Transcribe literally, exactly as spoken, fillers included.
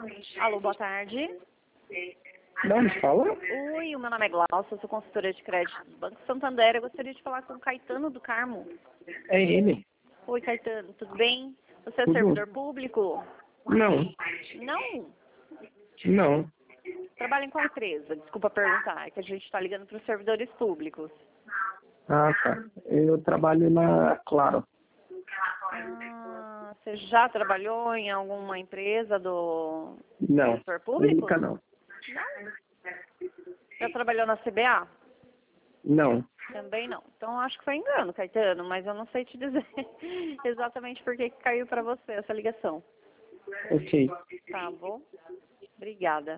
Alô, boa tarde. De onde fala? Oi, o meu nome é Glaucia, sou consultora de crédito do Banco Santander. Eu gostaria de falar com o Caetano do Carmo. É ele. Oi, Caetano, tudo bem? Você é Tudo. servidor público? Não. Não? Não. Trabalha em qual empresa? Desculpa perguntar, é que a gente está ligando para os servidores públicos. Ah, tá. Eu trabalho na Claro. Ah, você já trabalhou em alguma empresa do Não. setor público? Nunca não. Não? Já trabalhou na C B A? Não. Também não. Então acho que foi engano, Caetano, mas eu não sei te dizer exatamente por que que caiu para você essa ligação. Ok. Tá bom? Obrigada.